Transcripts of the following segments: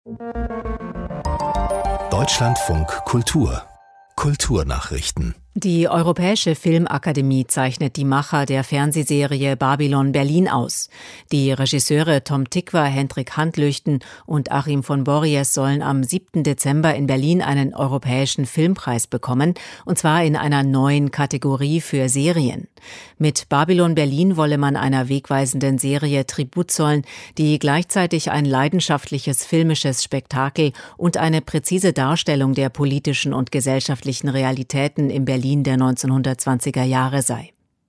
Deutschlandfunk Kultur. Kulturnachrichten. Die Europäische Filmakademie zeichnet die Macher der Fernsehserie Babylon Berlin aus. Die Regisseure Tom Tykwer, Hendrik Handlüchten und Achim von Borries sollen am 7. Dezember in Berlin einen europäischen Filmpreis bekommen, und zwar in einer neuen Kategorie für Serien. Mit Babylon Berlin wolle man einer wegweisenden Serie Tribut zollen, die gleichzeitig ein leidenschaftliches filmisches Spektakel und eine präzise Darstellung der politischen und gesellschaftlichen Realitäten im Berlin der 1920er Jahre sei.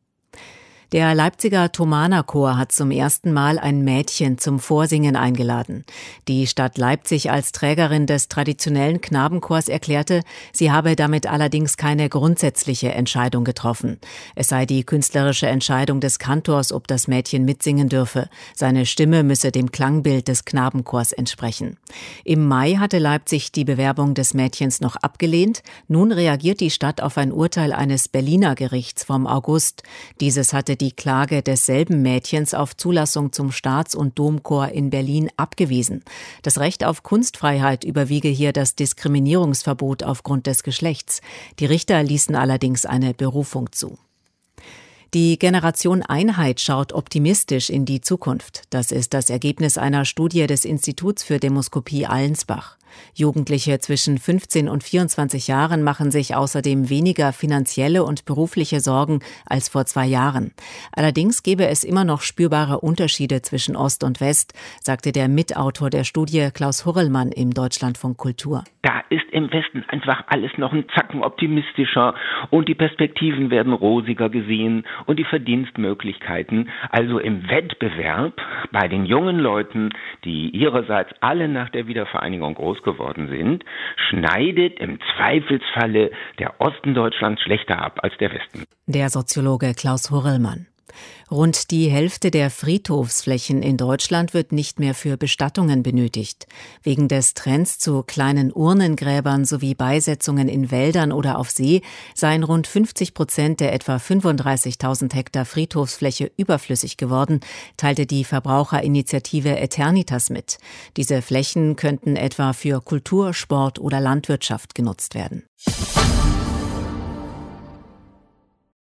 Der Leipziger Thomanerchor hat zum ersten Mal ein Mädchen zum Vorsingen eingeladen. Die Stadt Leipzig als Trägerin des traditionellen Knabenchors erklärte, sie habe damit allerdings keine grundsätzliche Entscheidung getroffen. Es sei die künstlerische Entscheidung des Kantors, ob das Mädchen mitsingen dürfe. Seine Stimme müsse dem Klangbild des Knabenchors entsprechen. Im Mai hatte Leipzig die Bewerbung des Mädchens noch abgelehnt. Nun reagiert die Stadt auf ein Urteil eines Berliner Gerichts vom August. Dieses hatte die Klage desselben Mädchens auf Zulassung zum Staats- und Domchor in Berlin abgewiesen. Das Recht auf Kunstfreiheit überwiege hier das Diskriminierungsverbot aufgrund des Geschlechts. Die Richter ließen allerdings eine Berufung zu. Die Generation Einheit schaut optimistisch in die Zukunft. Das ist das Ergebnis einer Studie des Instituts für Demoskopie Allensbach. Jugendliche zwischen 15 und 24 Jahren machen sich außerdem weniger finanzielle und berufliche Sorgen als vor 2 Jahren. Allerdings gebe es immer noch spürbare Unterschiede zwischen Ost und West, sagte der Mitautor der Studie Klaus Hurrellmann im Deutschlandfunk Kultur. Da ist im Westen einfach alles noch ein Zacken optimistischer und die Perspektiven werden rosiger gesehen und die Verdienstmöglichkeiten. Also im Wettbewerb bei den jungen Leuten, die ihrerseits alle nach der Wiedervereinigung groß geworden sind, schneidet im Zweifelsfalle der Osten Deutschlands schlechter ab als der Westen. Der Soziologe Klaus Hurrellmann. Rund die Hälfte der Friedhofsflächen in Deutschland wird nicht mehr für Bestattungen benötigt. Wegen des Trends zu kleinen Urnengräbern sowie Beisetzungen in Wäldern oder auf See seien rund 50% der etwa 35.000 Hektar Friedhofsfläche überflüssig geworden, teilte die Verbraucherinitiative Eternitas mit. Diese Flächen könnten etwa für Kultur, Sport oder Landwirtschaft genutzt werden.